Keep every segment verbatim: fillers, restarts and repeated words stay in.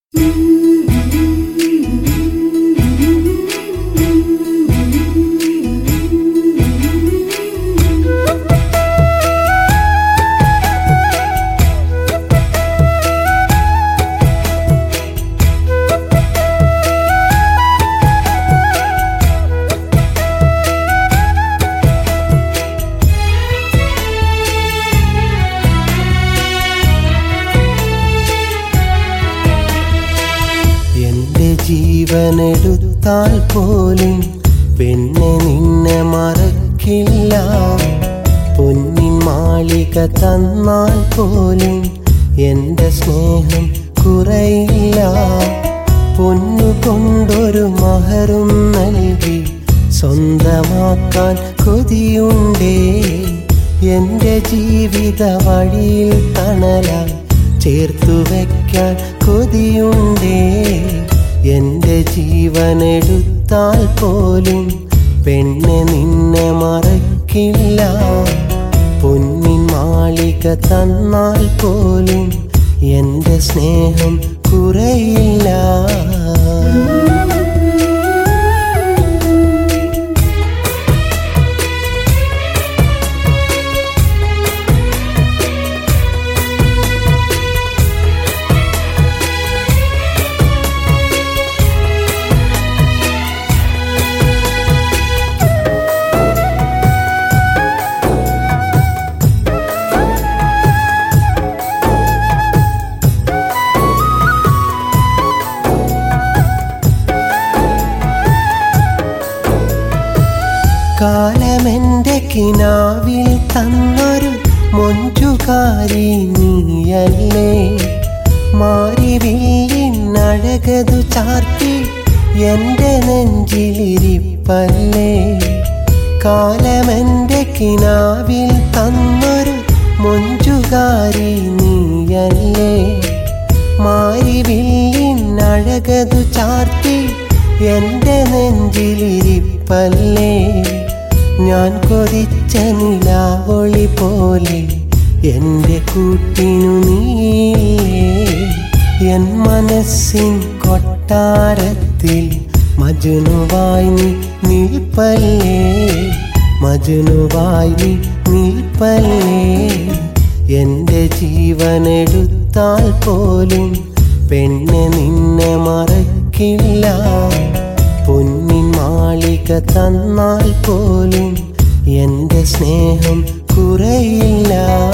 ജീവനെടുത്താൽ പോലും പെണ്ണെ നിന്നെ മറക്കില്ല. പൊന്നിൻ മാളിക തന്നാൽ പോലും എൻ്റെ സ്നേഹം കുറയില്ല. പൊന്നു കൊണ്ടൊരു മഹറും നൽകി സ്വന്തമാക്കാൻ കൊതിയുണ്ടേ. എൻ്റെ ജീവിത വഴിയിൽ തണലായി ചേർത്തു വയ്ക്കാൻ കൊതിയുണ്ടേ. എൻ്റെ ജീവനെടുത്താൽ പോലും പെണ്ണെ നിന്നെ മറക്കില്ല. പൊന്നിൻ മാളിക തന്നാൽ പോലും എൻ്റെ സ്നേഹം കുറയില്ല. കാലമെൻ്റെ കിനാവിൽ തന്നൊരു മൊഞ്ചുകാരി നീയല്ലേ. മാരിവില്ലിനഴകതു ചാർത്തി എൻ്റെ നെഞ്ചിലിരിപ്പല്ലേ. കാലമെൻ്റെ കിനാവിൽ തന്നൊരു മൊഞ്ചുകാരി നീയല്ലേ. മാരിവില്ലിനഴകതു ചാർത്തി എൻ്റെ നെഞ്ചിലിരിപ്പല്ലേ. ഞാൻ കൊതിച്ച നിലാവൊളി പോലെ എൻ്റെ കൂട്ടിനു നീയേ. എൻ മനസ്സിൻ കൊട്ടാരത്തിൽ മജ്നുവായി നീ നിൽപ്പല്ലേ. മജ്നുവായി നീ നിൽപ്പല്ലേ. എൻ്റെ ജീവനെടുത്താൽ പോലും പെണ്ണെ നിന്നെ മറക്കില്ല. പൊന്നിൻ മാളിക തന്നാൽ പോലും എൻ്റെ സ്നേഹം കുറയില്ല.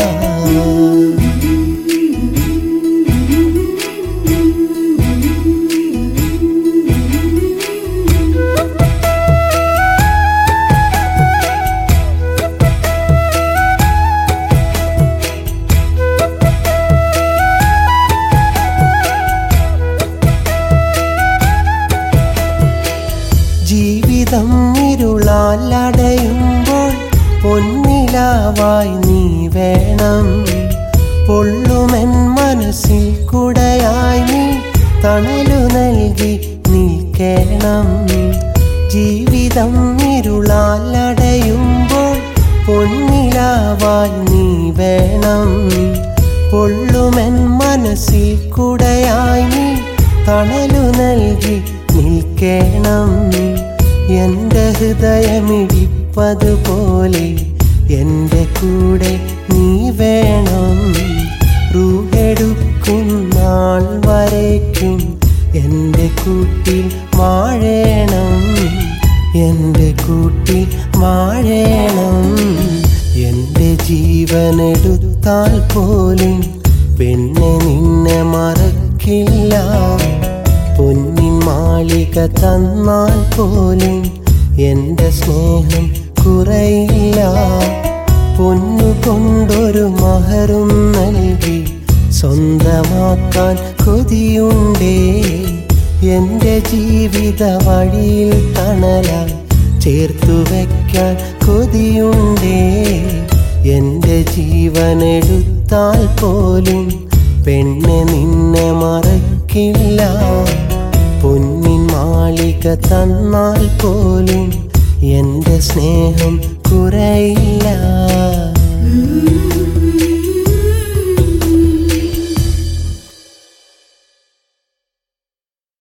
ജീവിതം ഇരുളാലടയുമ്പോൾ പൊന്നിലാവായി നീ വേണം. പൊള്ളുമെൻ മനസ്സിൽ കുടയായി നീ തണലു നൽകി നിൽക്കണം. ജീവിതം ഇരുളാലടയുമ്പോൾ പൊന്നിലാവായി നീ വേണം. പൊള്ളുമെൻ മനസ്സിൽ കുടയായി നീ തണലു നൽകി നിൽക്കണം. എൻ്റെ ഹൃദയമിടിപ്പതുപോലെ എൻ്റെ കൂടെ നീ വേണം. റൂഹെടുക്കും നാൾ വരയ്ക്കും എൻ്റെ കൂട്ടിൽ വാഴേണം. എൻ്റെ കൂട്ടിൽ വാഴേണം. എൻ്റെ ജീവനെടുത്താൽ പോലും പെണ്ണെ നിന്നെ മറക്കില്ല. പൊന്നിൻ മാളിക തന്നാൽ പോലും എൻ്റെ സ്നേഹം കുറയില്ല. പൊന്നു കൊണ്ടൊരു മഹറും നൽകി സ്വന്തമാക്കാൻ കൊതിയുണ്ടേ. എൻ്റെ ജീവിത വഴിയിൽ തണലായി ചേർത്തു വയ്ക്കാൻ കൊതിയുണ്ടേ. എൻ്റെ ജീവനെടുത്താൽ പോലും പെണ്ണെ നിന്നെ മറക്കില്ല. പൊന്നിൻ മാളിക തന്നാൽ പോലും എൻ്റെ സ്നേഹം കുറയില്ല.